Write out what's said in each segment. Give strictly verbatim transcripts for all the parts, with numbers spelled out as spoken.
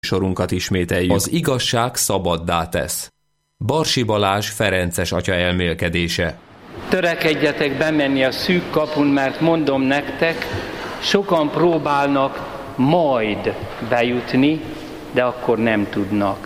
sorunkat ismételjük. Az igazság szabaddá tesz. Barsi Balázs ferences atya elmélkedése. Törekedjetek bemenni a szűk kapun, mert mondom nektek, sokan próbálnak majd bejutni, de akkor nem tudnak.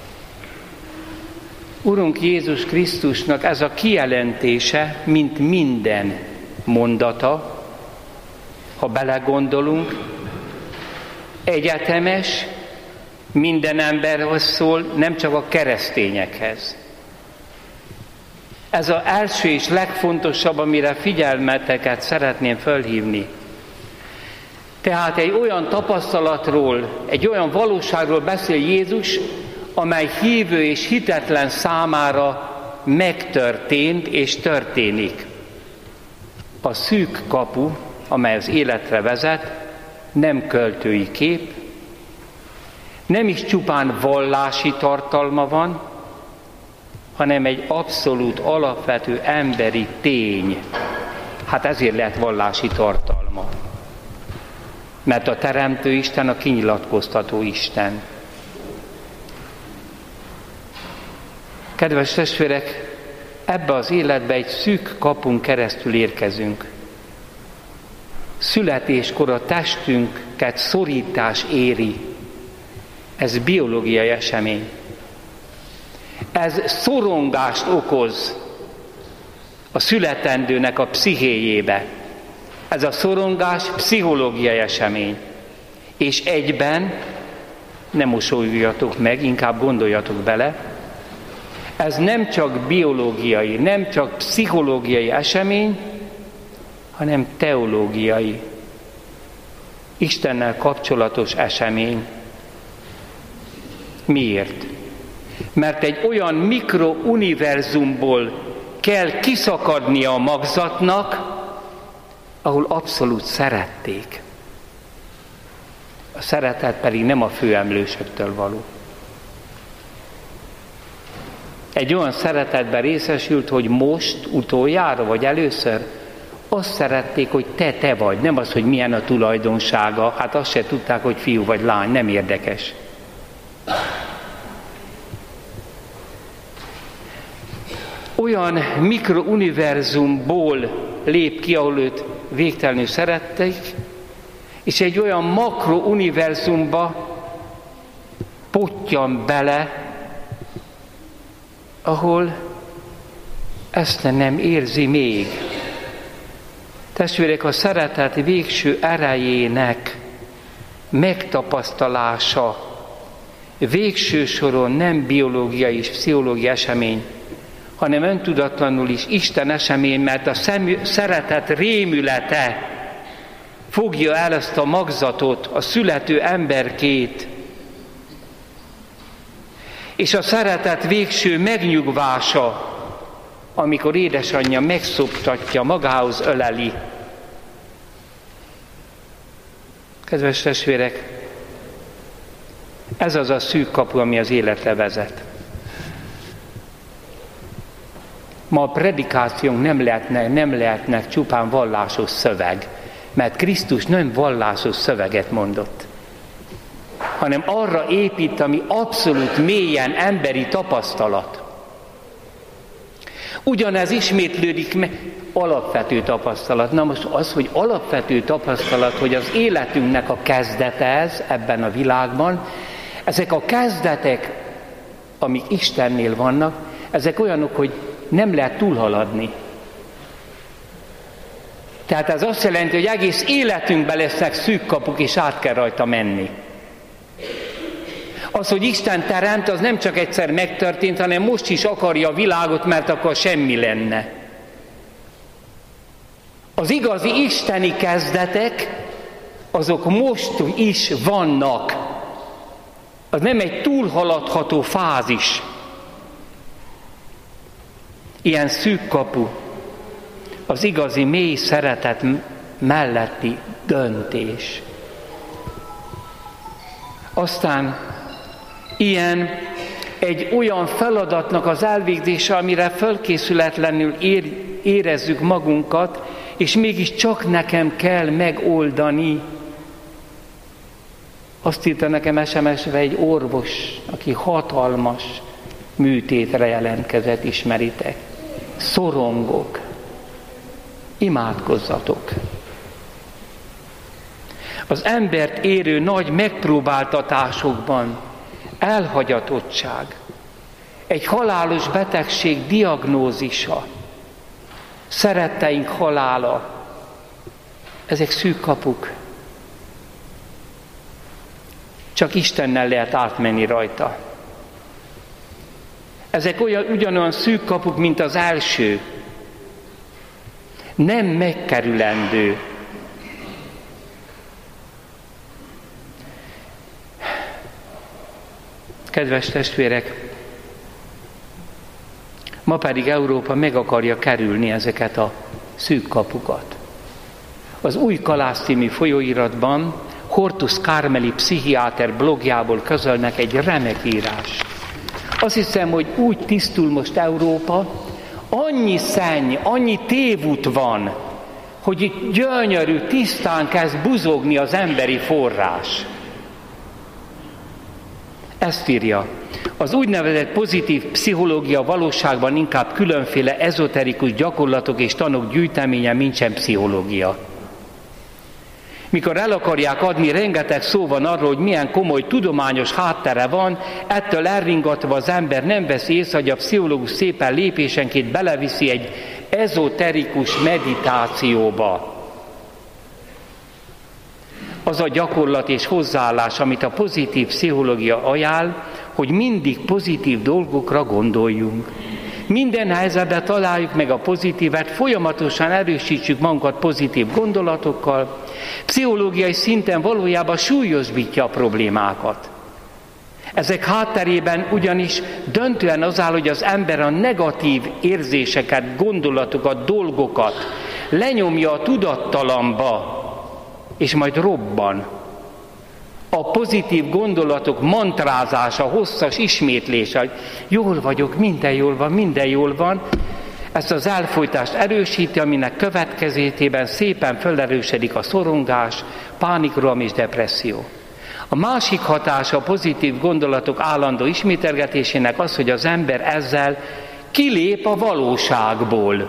Urunk Jézus Krisztusnak ez a kijelentése, mint minden mondata, ha belegondolunk, egyetemes, minden emberhoz szól, nem csak a keresztényekhez. Ez az első és legfontosabb, amire figyelmeteket szeretném fölhívni. Tehát egy olyan tapasztalatról, egy olyan valóságról beszél Jézus, amely hívő és hitetlen számára megtörtént és történik. A szűk kapu, amely az életre vezet, nem költői kép, nem is csupán vallási tartalma van, hanem egy abszolút alapvető emberi tény. Hát ezért lehet vallási tartalma. Mert a Teremtő Isten a kinyilatkoztató Isten. Kedves testvérek, ebbe az életbe egy szűk kapun keresztül érkezünk. Születéskor a testünket szorítás éri. Ez biológiai esemény. Ez szorongást okoz a születendőnek a pszichéjébe. Ez a szorongás pszichológiai esemény. És egyben, ne mosolyuljatok meg, inkább gondoljatok bele, ez nem csak biológiai, nem csak pszichológiai esemény, hanem teológiai, Istennel kapcsolatos esemény. Miért? Mert egy olyan mikrouniverzumból kell kiszakadnia a magzatnak, ahol abszolút szerették. A szeretet pedig nem a főemlősöktől való. Egy olyan szeretetben részesült, hogy most, utoljára, vagy először azt szerették, hogy te, te vagy, nem az, hogy milyen a tulajdonsága, hát azt se tudták, hogy fiú vagy lány, nem érdekes. Olyan mikrouniverzumból lép ki, ahol őt végtelenül szerették, és egy olyan makrouniverzumba pottyan bele, ahol ezt nem érzi még. Testvérek, a szeretet végső erejének megtapasztalása végső soron nem biológiai és pszichológiai esemény, hanem öntudatlanul is Isten esemény, mert a szemű, szeretet rémülete fogja el ezt a magzatot, a születő emberkét, és a szeretet végső megnyugvása, amikor édesanyja megszoptatja, magához öleli. Kedves testvérek, ez az a szűk kapu, ami az életre vezet. Ma a predikációnk nem lehetne, nem lehetnek csupán vallásos szöveg, mert Krisztus nem vallásos szöveget mondott, hanem arra épít, ami abszolút mélyen emberi tapasztalat. Ugyanez ismétlődik meg, alapvető tapasztalat. Na most az, hogy alapvető tapasztalat, hogy az életünknek a kezdete ez ebben a világban, ezek a kezdetek, amik Istennél vannak, ezek olyanok, hogy nem lehet túlhaladni. Tehát ez azt jelenti, hogy egész életünkben lesznek szűk kapuk, és át kell rajta menni. Az, hogy Isten teremt, az nem csak egyszer megtörtént, hanem most is akarja a világot, mert akkor semmi lenne. Az igazi isteni kezdetek, azok most is vannak. Az nem egy túlhaladható fázis. Ilyen szűk kapu az igazi mély szeretet melletti döntés. Aztán ilyen egy olyan feladatnak az elvégzése, amire fölkészületlenül ér, érezzük magunkat, és mégis csak nekem kell megoldani. Azt írta nekem es em es-re egy orvos, aki hatalmas műtétre jelentkezett, ismeritek. Szorongok. Imádkozzatok. Az embert érő nagy megpróbáltatásokban elhagyatottság, egy halálos betegség diagnózisa, szeretteink halála, ezek szűk kapuk. Csak Istennel lehet átmenni rajta. Ezek olyan, ugyanolyan szűk kapuk, mint az első. Nem megkerülendő. Kedves testvérek, ma pedig Európa meg akarja kerülni ezeket a szűk kapukat. Az Új Kalász című folyóiratban Hortus Carmeli pszichiáter blogjából közölnek egy remek írás. Azt hiszem, hogy úgy tisztul most Európa, annyi szenny, annyi tévút van, hogy itt gyönyörű, tisztán kezd buzogni az emberi forrás. Ezt írja. Az úgynevezett pozitív pszichológia valóságban inkább különféle ezoterikus gyakorlatok és tanok gyűjteménye, nincsen pszichológia. Mikor el akarják adni, rengeteg szó van arról, hogy milyen komoly tudományos háttere van, ettől elringatva az ember nem veszi észre, hogy a pszichológus szépen lépésenként beleviszi egy ezoterikus meditációba. Az a gyakorlat és hozzáállás, amit a pozitív pszichológia ajánl, hogy mindig pozitív dolgokra gondoljunk. Minden helyzetben találjuk meg a pozitívet, folyamatosan erősítsük magunkat pozitív gondolatokkal. Pszichológiai szinten valójában súlyosbítja a problémákat. Ezek hátterében ugyanis döntően az áll, hogy az ember a negatív érzéseket, gondolatokat, dolgokat lenyomja a tudattalamba, és majd robban. A pozitív gondolatok mantrázása, hosszas ismétlése, hogy jól vagyok, minden jól van, minden jól van, ezt az elfojtást erősíti, aminek következtében szépen felerősödik a szorongás, pánikroham és depresszió. A másik hatása a pozitív gondolatok állandó ismételgetésének az, hogy az ember ezzel kilép a valóságból.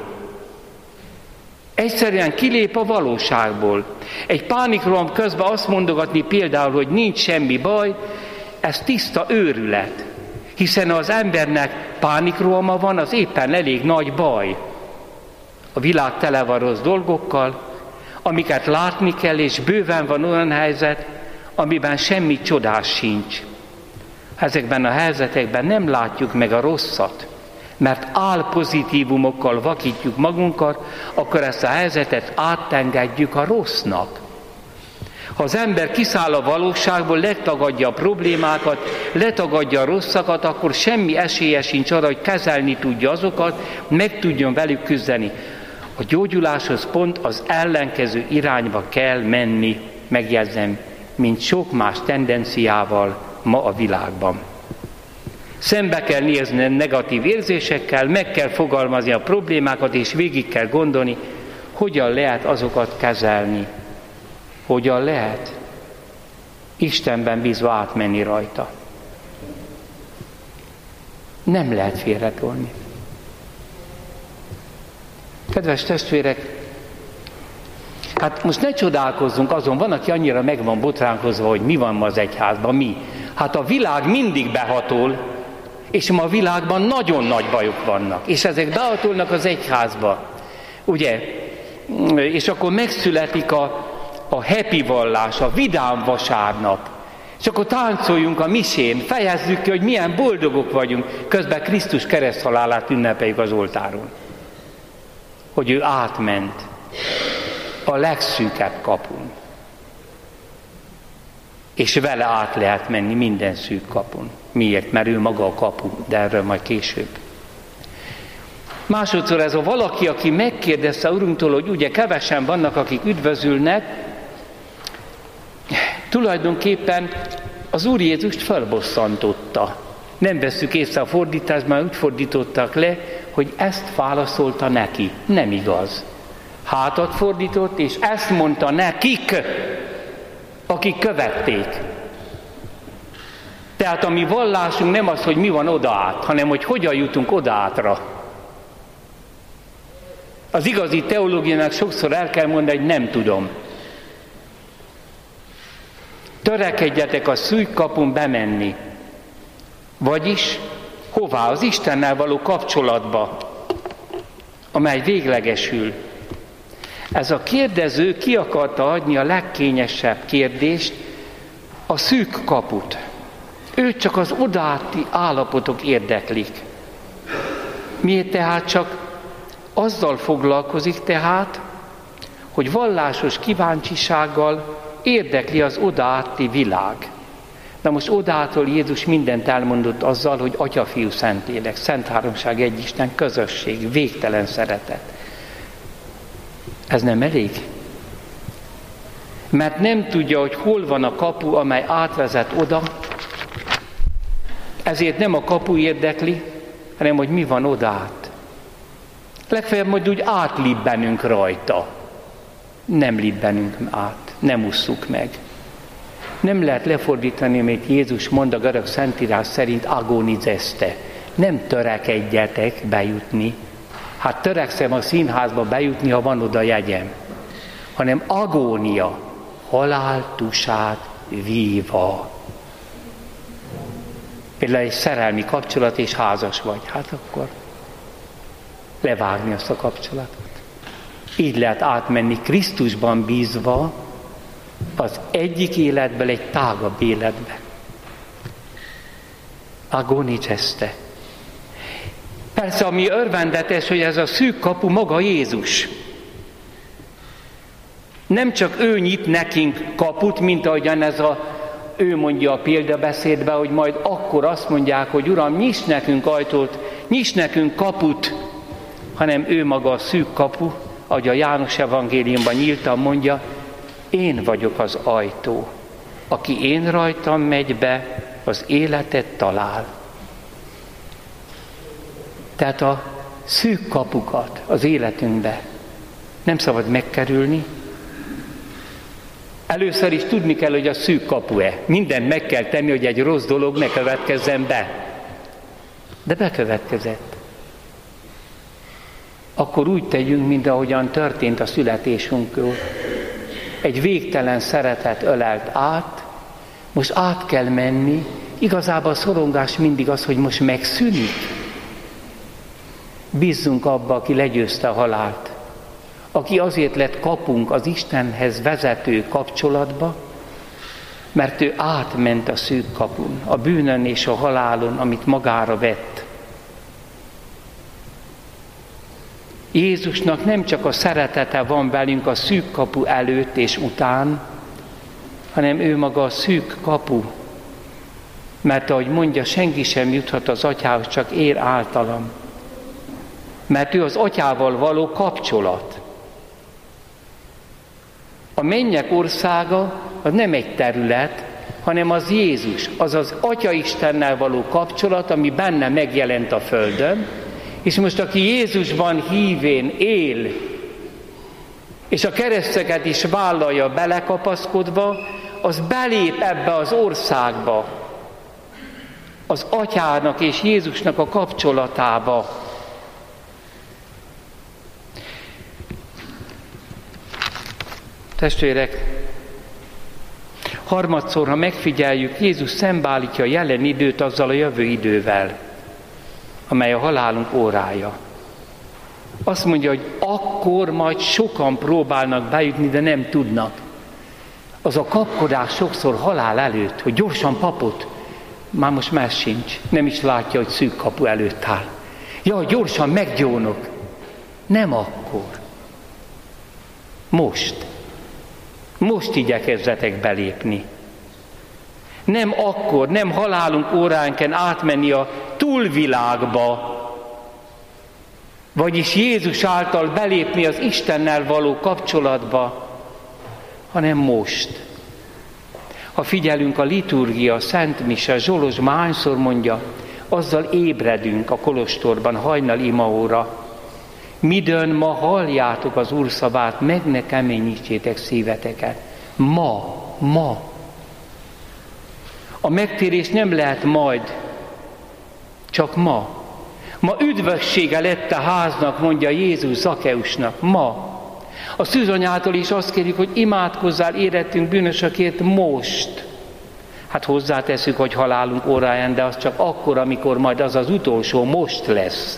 Egyszerűen kilép a valóságból. Egy pánikroham közben azt mondogatni például, hogy nincs semmi baj, ez tiszta őrület. Hiszen az embernek pánikrohama van, az éppen elég nagy baj. A világ tele van rossz dolgokkal, amiket látni kell, és bőven van olyan helyzet, amiben semmi csodás sincs. Ezekben a helyzetekben nem látjuk meg a rosszat, mert álpozitívumokkal vakítjuk magunkat, akkor ezt a helyzetet átengedjük a rossznak. Ha az ember kiszáll a valóságból, letagadja a problémákat, letagadja a rosszakat, akkor semmi esélye sincs arra, hogy kezelni tudja azokat, meg tudjon velük küzdeni. A gyógyuláshoz pont az ellenkező irányba kell menni, megjegyzem, mint sok más tendenciával ma a világban. Szembe kell nézni a negatív érzésekkel, meg kell fogalmazni a problémákat, és végig kell gondolni, hogyan lehet azokat kezelni. Hogyan lehet Istenben bízva átmenni rajta. Nem lehet félretolni. Kedves testvérek, hát most ne csodálkozzunk azon, van, aki annyira meg van botránkozva, hogy mi van ma az egyházban, mi. Hát a világ mindig behatol, és ma a világban nagyon nagy bajok vannak, és ezek behatolnak az egyházba. Ugye? És akkor megszületik a, a happy vallás, a vidám vasárnap. És akkor táncoljunk a misén, fejezzük ki, hogy milyen boldogok vagyunk, közben Krisztus kereszthalálát ünnepeljük az oltáron. Hogy ő átment a legszűkebb kapun. És vele át lehet menni minden szűk kapun. Miért? Mert ő maga a kapu, de erről majd később. Másodszor ez a valaki, aki megkérdezte Urunktól, hogy ugye kevesen vannak, akik üdvözülnek, tulajdonképpen az Úr Jézust felbosszantotta. Nem vesszük észre a fordításban, úgy fordítottak le, hogy ezt válaszolta neki. Nem igaz. Hátat fordított, és ezt mondta nekik, akik követték. Tehát a mi vallásunk nem az, hogy mi van odaát, hanem hogy hogyan jutunk odaátra. Az igazi teológiának sokszor el kell mondani, hogy nem tudom. Törekedjetek a szűk kapun bemenni. Vagyis hová? Az Istennel való kapcsolatba, amely véglegesül. Ez a kérdező ki akarta adni a legkényesebb kérdést, a szűk kaput. Őt csak az odaátti állapotok érdeklik. Miért tehát csak azzal foglalkozik tehát, hogy vallásos kíváncsisággal érdekli az odaátti világ. Na most odaátról Jézus mindent elmondott azzal, hogy Atya, Fiú, Szentlélek, Szent Háromság, egy Isten, közösség, végtelen szeretet. Ez nem elég? Mert nem tudja, hogy hol van a kapu, amely átvezet oda, ezért nem a kapu érdekli, hanem hogy mi van odát. Legfeljebb majd úgy átlibbenünk rajta. Nem libbenünk át, nem usszuk meg. Nem lehet lefordítani, amit Jézus mond a görög szentírás szerint agonizeste. Nem törekedjetek bejutni. Hát törekszem a színházba bejutni, ha van oda jegyem. Hanem agónia, haláltusát víva. Például egy szerelmi kapcsolat és házas vagy. Hát akkor levágni azt a kapcsolatot. Így lehet átmenni Krisztusban bízva az egyik életből egy tágabb életbe. Agoniceste. Persze, ami örvendetes, hogy ez a szűk kapu maga Jézus. Nem csak ő nyit nekünk kaput, mint ahogyan ez a, ő mondja a példabeszédben, hogy majd akkor azt mondják, hogy Uram, nyiss nekünk ajtót, nyiss nekünk kaput, hanem ő maga a szűk kapu, ahogy a János evangéliumban nyíltan mondja, én vagyok az ajtó. Aki én rajtam megy be, az életet talál. Tehát a szűk kapukat az életünkbe nem szabad megkerülni. Először is tudni kell, hogy a szűk kapu-e. Mindent meg kell tenni, hogy egy rossz dolog ne következzen be. De bekövetkezett. Akkor úgy tegyünk, mint ahogyan történt a születésünkről. Egy végtelen szeretet ölelt át, most át kell menni. Igazából a szorongás mindig az, hogy most megszűnik. Bízzunk abba, aki legyőzte a halált. Aki azért lett kapunk az Istenhez vezető kapcsolatba, mert ő átment a szűk kapun, a bűnön és a halálon, amit magára vett. Jézusnak nem csak a szeretete van velünk a szűk kapu előtt és után, hanem ő maga a szűk kapu. Mert ahogy mondja, senki sem juthat az Atyához, csak ér általam. Mert ő az Atyával való kapcsolat. A mennyek országa az nem egy terület, hanem az Jézus, az az Atya Istennel való kapcsolat, ami benne megjelent a földön, és most aki Jézusban hívén él, és a kereszteket is vállalja belekapaszkodva, az belép ebbe az országba, az Atyának és Jézusnak a kapcsolatába. Testvérek, harmadszor, ha megfigyeljük, Jézus szembeállítja a jelen időt azzal a jövő idővel, amely a halálunk órája. Azt mondja, hogy akkor majd sokan próbálnak bejutni, de nem tudnak. Az a kapkodás sokszor halál előtt, hogy gyorsan papot, már most más sincs, nem is látja, hogy szűk kapu előtt áll. Jaj, gyorsan meggyónok. Nem akkor. Most. Most igyekezzetek belépni. Nem akkor, nem halálunk óránken átmenni a túlvilágba, vagyis Jézus által belépni az Istennel való kapcsolatba, hanem most. Ha figyelünk a liturgia, a Szent Mise, Zsolos hányszor mondja, azzal ébredünk a kolostorban hajnal imaóra. Midőn ma halljátok az Úr szavát, meg ne keményítsétek szíveteket. Ma, ma. A megtérés nem lehet majd, csak ma. Ma üdvössége lett a háznak, mondja Jézus Zakkeusnak, ma. A szűzanyától is azt kérjük, hogy imádkozzál érettünk bűnösökért most. Hát hozzáteszük, hogy halálunk óráján, de az csak akkor, amikor majd az az utolsó most lesz.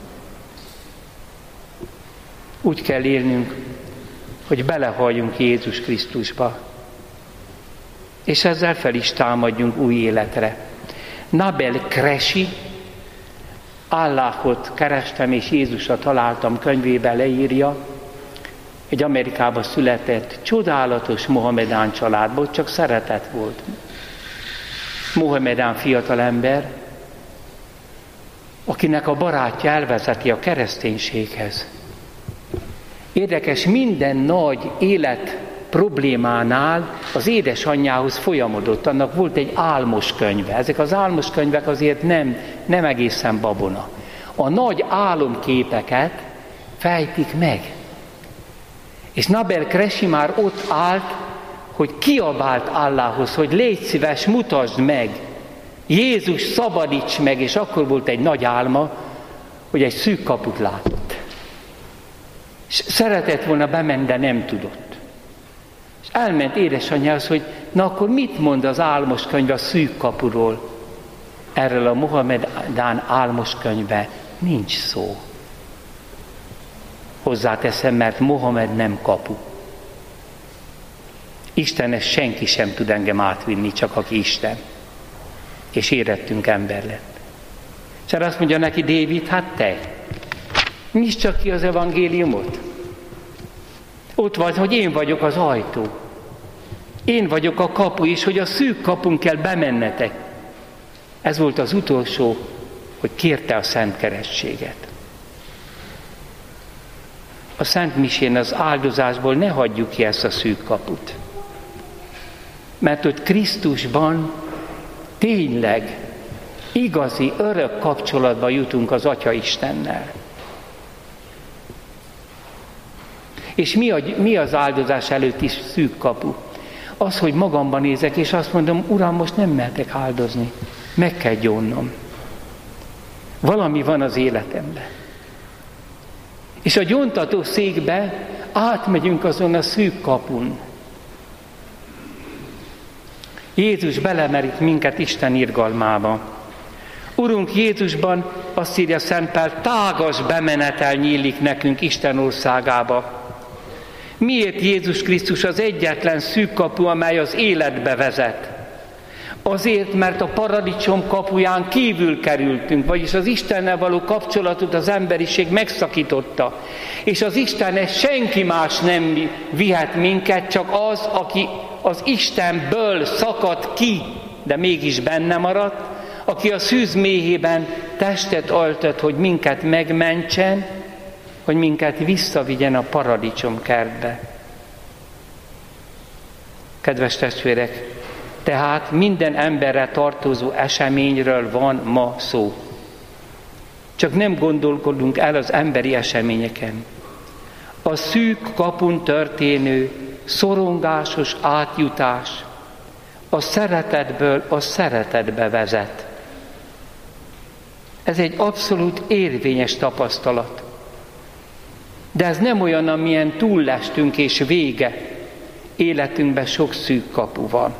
Úgy kell élnünk, hogy belehalljunk Jézus Krisztusba, és ezzel fel is támadjunk új életre. Nabel Kresi, Allahot kerestem és Jézusra találtam könyvében leírja, egy Amerikában született, csodálatos mohamedán családból, csak szeretet volt. Mohamedán fiatalember, akinek a barátja elvezeti a kereszténységhez. Érdekes, minden nagy élet problémánál az édesanyjához folyamodott, annak volt egy álmos könyve. Ezek az álmos könyvek azért nem, nem egészen babona. A nagy álomképeket fejtik meg. És Nabel Kresi már ott állt, hogy kiabált Allahhoz, hogy légy szíves, mutasd meg, Jézus szabadíts meg, és akkor volt egy nagy álma, hogy egy szűk kaput látott. És szeretett volna bemenni, de nem tudott. És elment édesanyjához, hogy na akkor mit mond az álmos könyv a szűk kapuról? Erről a Mohamedán álmos könyve nincs szó. Hozzáteszem, mert Mohamed nem kapu. Istenes senki sem tud engem átvinni, csak aki Isten. És érettünk ember lett. És azt mondja neki Dávid, hát te, nyisd csak ki az evangéliumot. Ott van, hogy én vagyok az ajtó. Én vagyok a kapu is, hogy a szűk kapun kell bemennetek. Ez volt az utolsó, hogy kérte a szent keresztséget. A Szent Misén az áldozásból ne hagyjuk ki ezt a szűk kaput. Mert ott Krisztusban tényleg igazi, örök kapcsolatba jutunk az Atya Istennel. És mi, a, mi az áldozás előtti szűk kapu? Az, hogy magamban nézek, és azt mondom, Uram, most nem mehetek áldozni. Meg kell gyónnom. Valami van az életemben. És a gyóntató székbe átmegyünk azon a szűk kapun. Jézus belemerít minket Isten irgalmába. Urunk Jézusban, azt írja Szent Pál, tágas bemenetel nyílik nekünk Isten országába. Miért Jézus Krisztus az egyetlen szűk kapu, amely az életbe vezet? Azért, mert a paradicsom kapuján kívül kerültünk, vagyis az Istennel való kapcsolatot az emberiség megszakította. És az Istenhez senki más nem vihet minket, csak az, aki az Istenből szakadt ki, de mégis benne maradt, aki a szűz méhében testet öltött, hogy minket megmentsen, hogy minket visszavigyen a paradicsom kertbe. Kedves testvérek, tehát minden emberre tartozó eseményről van ma szó. Csak nem gondolkodunk el az emberi eseményeken. A szűk kapun történő szorongásos átjutás a szeretetből a szeretetbe vezet. Ez egy abszolút érvényes tapasztalat. De ez nem olyan, amilyen túllestünk és vége. Életünkben sok szűk kapu van.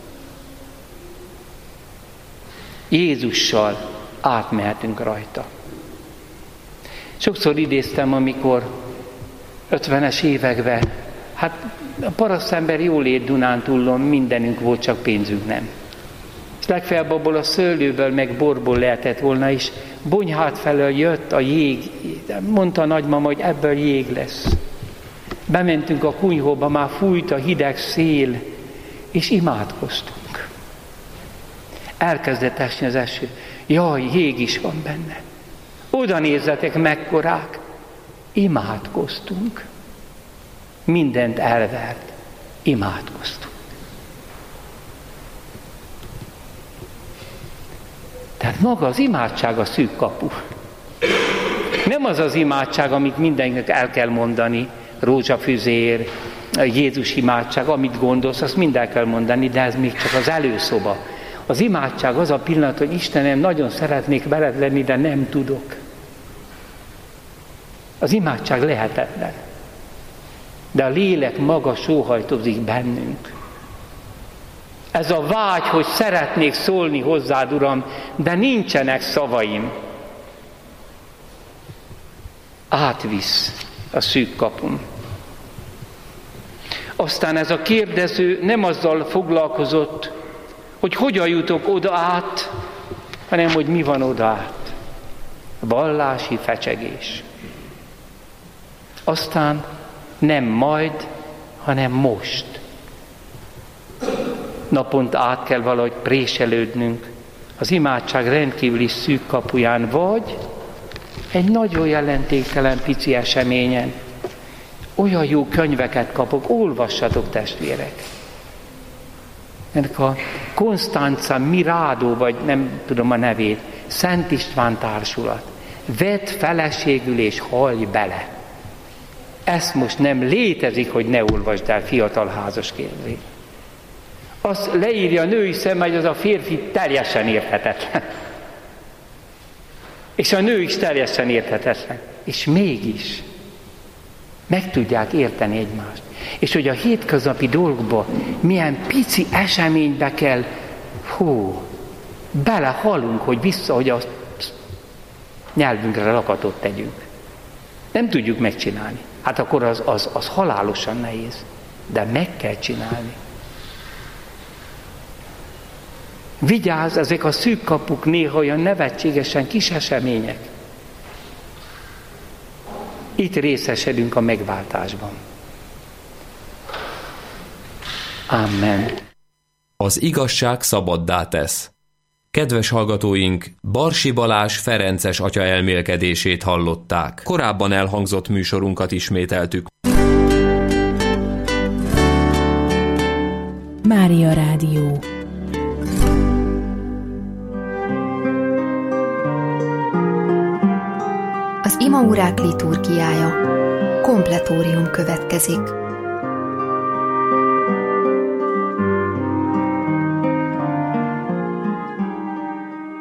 Jézussal átmehetünk rajta. Sokszor idéztem, amikor ötvenes években, hát a parasztember jól élt Dunántúllon, mindenünk volt, csak pénzünk nem. És legfeljebb abból a szőlőből, meg borból lehetett volna is. Bonyhát felől jött a jég, mondta a nagymama, hogy ebből jég lesz. Bementünk a kunyhóba, már fújt a hideg szél, és imádkoztunk. Elkezdett esni az eső. Jaj, jég is van benne. Oda nézzetek, mekkorák. Imádkoztunk. Mindent elvert. Imádkoztunk. Tehát maga az imádság a szűk kapu. Nem az az imádság, amit mindenkinek el kell mondani, rózsafüzér, Jézus imádság, amit gondolsz, azt mind el kell mondani, de ez még csak az előszoba. Az imádság az a pillanat, hogy Istenem, nagyon szeretnék veled lenni, de nem tudok. Az imádság lehetetlen. De a lélek maga sóhajtozik bennünk. Ez a vágy, hogy szeretnék szólni hozzád, Uram, de nincsenek szavaim. Átvisz a szűk kapun. Aztán ez a kérdező nem azzal foglalkozott, hogy hogyan jutok oda át, hanem hogy mi van oda át. Vallási fecsegés. Aztán nem majd, hanem most. Naponta át kell valahogy préselődnünk az imádság rendkívüli szűk kapuján, vagy egy nagyon jelentéktelen pici eseményen. Olyan jó könyveket kapok, olvassatok, testvérek. Ennek a Constanza Mirado, vagy nem tudom a nevét, Szent István társulat. Vedd feleségül és hallj bele. Ezt most nem létezik, hogy ne olvasd el, fiatal házaskérdé. Azt leírja a női szemmel, hogy az a férfi teljesen érthetetlen. És a nő is teljesen érthetetlen. És mégis meg tudják érteni egymást. És hogy a hétköznapi dolgokba milyen pici eseménybe kell, hú, belehalunk, hogy vissza, hogy a nyelvünkre lakatot tegyünk. Nem tudjuk megcsinálni. Hát akkor az, az, az halálosan nehéz. De meg kell csinálni. Vigyázz, ezek a szűk kapuk néha olyan nevetségesen kis események. Itt részesedünk a megváltásban. Amen. Az igazság szabaddá tesz. Kedves hallgatóink, Barsi Balázs ferences atya elmélkedését hallották. Korábban elhangzott műsorunkat ismételtük. Mária Rádió. Az imaórák liturgiája. Kompletórium következik.